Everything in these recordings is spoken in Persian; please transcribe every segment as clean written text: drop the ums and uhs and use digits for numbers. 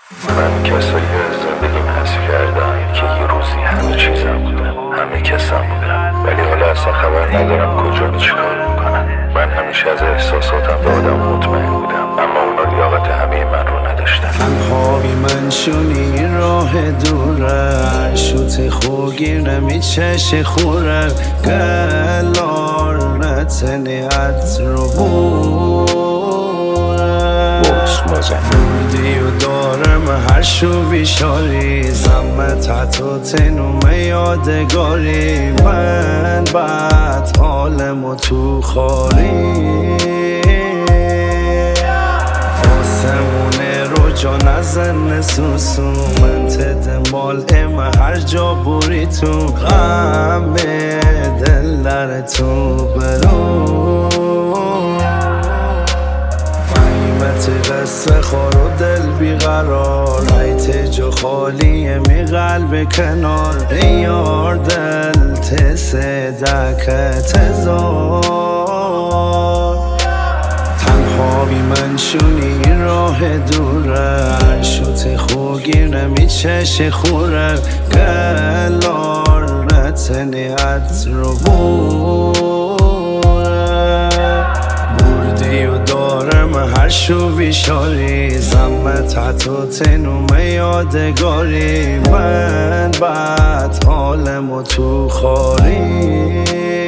من کسایی از زندگیم حذف کردم که یه روزی همه چیزم بودن، همه کسم بودن، ولی حالا اصلا خبر ندارم کجا و چیکار میکنم. من همیشه از احساساتم به آدم مطمئن بودم، اما اونا لیاقت همه من رو نداشتن. تنهایی منشونی راه دوره شوت خوگیر نمیچش خوره گلار نتنی رو بودی و دارم هر شو بیشاری زمت حتی تنوم یادگاری من بعد حالمو تو خاری آسمونه رو جا نزن سوسو من تدمال ام هر جا بوری تو غم دل در تو برو قصه خور و دل بیقرار ایت جا خالیه می قلب کنار ای یار دل تصدک تزار تنها بی منشونی راه دوره شوت خوگیر نمیچش خوره گلار نتنیت رو بردی و دارم هر شو بیشاری زمت حتی تنوم یادگاری من بعد حالمو تو خاری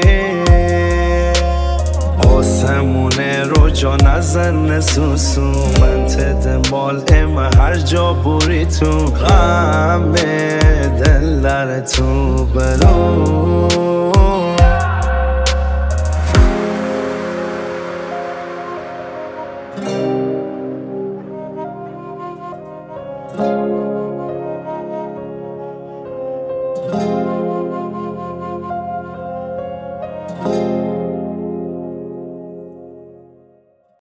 آسمونه رو جا نزن سوسو من تدمال ام هر جا بوری تو غم دل در تو برو